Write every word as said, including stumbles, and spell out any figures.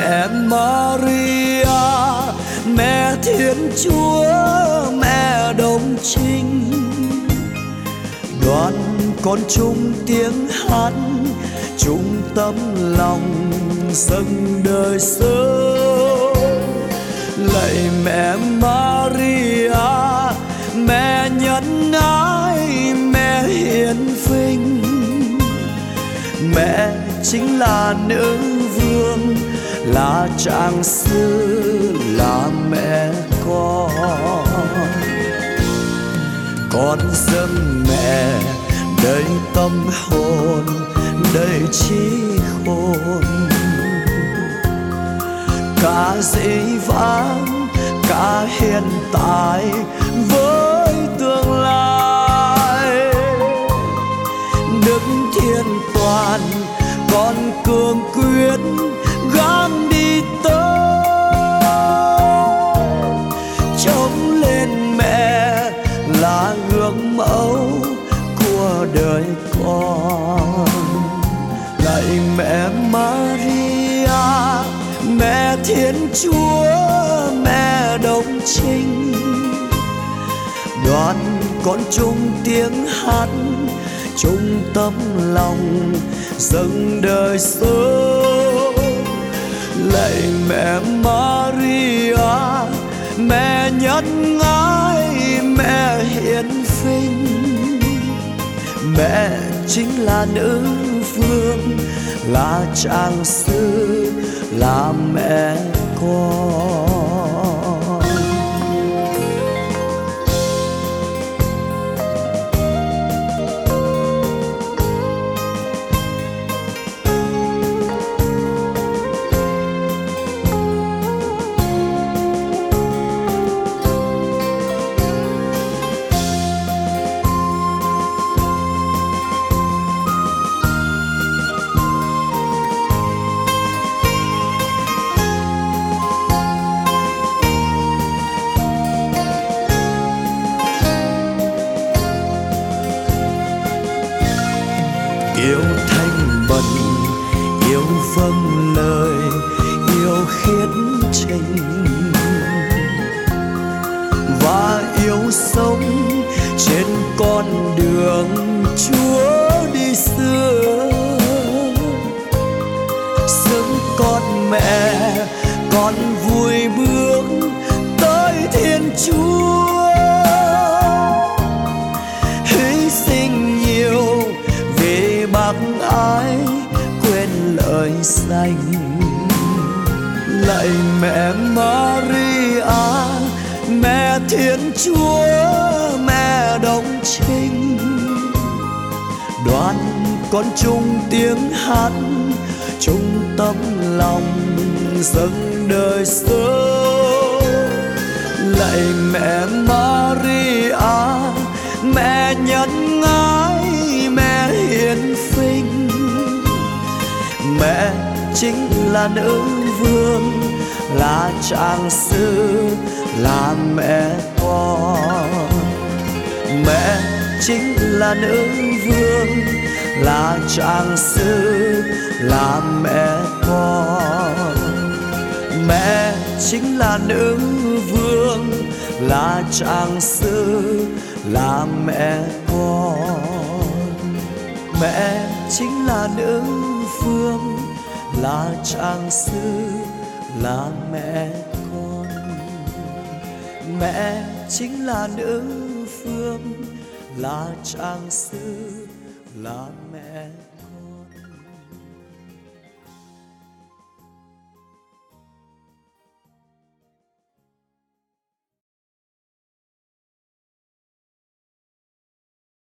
mẹ Maria, mẹ Thiên Chúa, mẹ Đồng Trinh. Đoàn con chung tiếng hát, chung tấm lòng dâng đời sống. Lạy mẹ Maria, mẹ nhân ái, mẹ hiền vinh. Mẹ chính là nữ vương, là trạng sư, là mẹ con. Con dâng mẹ đầy tâm hồn, đầy trí khôn. Cả dĩ vãng, cả hiện tại với tương lai. Đức Thiên Toàn, con cương quyết gắng đi tới. Trông lên mẹ là gương mẫu của đời con. Lạy mẹ Maria, mẹ Thiên Chúa, mẹ Đồng Trinh. Đoàn con chung tiếng hát, chung tấm lòng dâng đời sống. Lạy mẹ Maria, mẹ nhân ái, mẹ hiền vinh. Mẹ chính là nữ vương, là trạng sư, là mẹ con. Yêu thanh bần, yêu vâng lời, yêu khiết trình, và yêu sống trên con đường Chúa đi xưa. Xứng con mẹ, con vui bước tới Thiên Chúa. Hy sinh nhiều vì bác ái, quên lời dành. Lạy mẹ Maria, mẹ Thiên Chúa, mẹ Đồng Trinh. Đoàn con chung tiếng hát, chung tấm lòng dâng đời sống. Lạy mẹ Maria, mẹ nhân ái, mẹ hiền vinh. Mẹ chính là nữ vương, là trạng sư, là mẹ con. Mẹ chính là nữ vương, là trạng sư, là mẹ con. Mẹ chính là nữ vương, là trạng sư, là mẹ con. Mẹ chính là nữ vương, là trạng sư, là mẹ con. Mẹ chính là nữ vương, là trạng sư, là mẹ